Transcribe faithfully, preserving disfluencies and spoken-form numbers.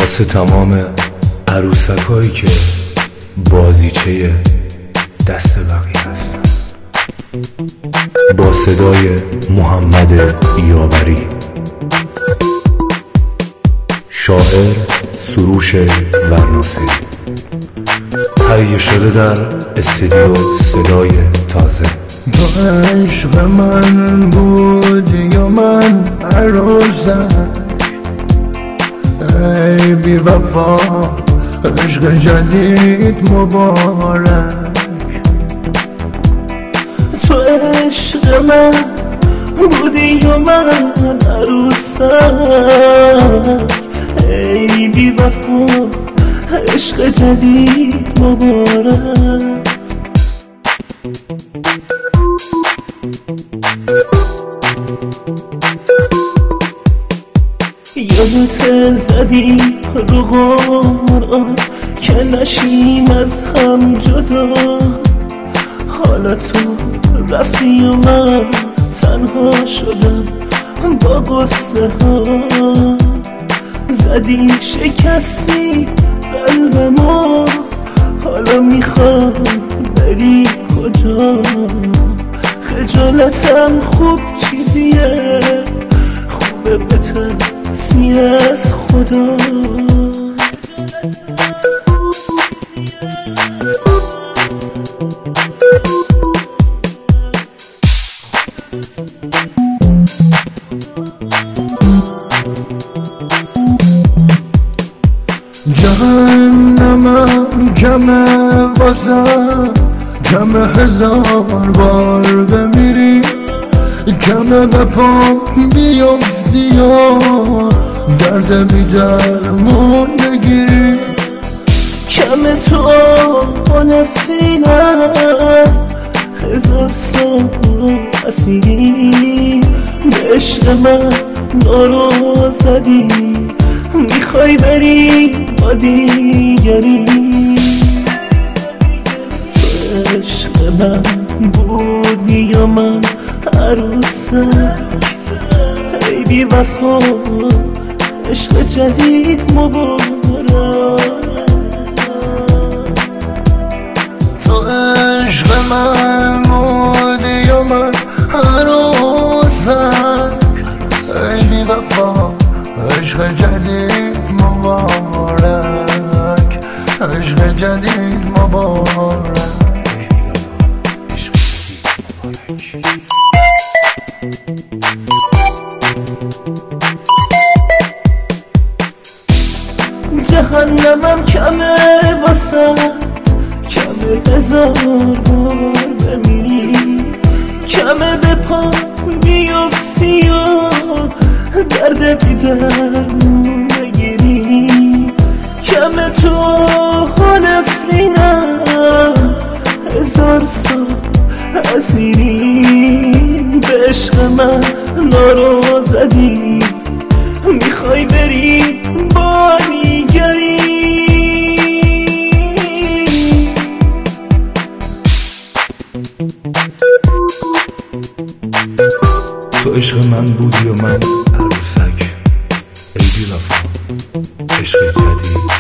واسه تمام عروسکایی که بازیچه دست بقیه هستن، با صدای محمد یاوری، شاعر سروش ورناسی، تهیه شده در استودیو صدای تازه. تو عشق من بودی یا من عروسک، ای بی وفا عشق جدید مبارک. تو عشق من بودی یا من عروسک، ای بی وفا عشق جدید مبارک. یادت زدی رو قرآن که نشیم از هم جدا، حالا تو رفتی و من تنها شدم با قصه ها. زدی شکستی قلب ما، حالا میخوام بری کجا؟ خجالتم خوب چیزیه، خوبه بترسی از خدا. جهنمم کمه واسم، کمه هزار بار بمیری، کمه به پا بیفتی یا درد بی درمون بگیری. کمه تو نفرینم هزار سال اسیری، به عشق من نارو زدی، میخوای بری با دیگری. تو عشق من بودی یا من عروسک، ای بی وفا عشق جدید مبارک. تو عشق من بودی یا من عروسک، ای بی وفا عشق جدید مبارک، عشق جدید مبارک. جهنمم کمه واسه، کمه هزار بار بمیری، کمه به پا بیفتی و درد بی درمون بگیری. کمه تو نفرینم هزار سال اسیری، به عشق من نارو زدی، میخوای بری با دیگری. تو عشق من بودی و من عروسک، ای بی وفا عشق جدید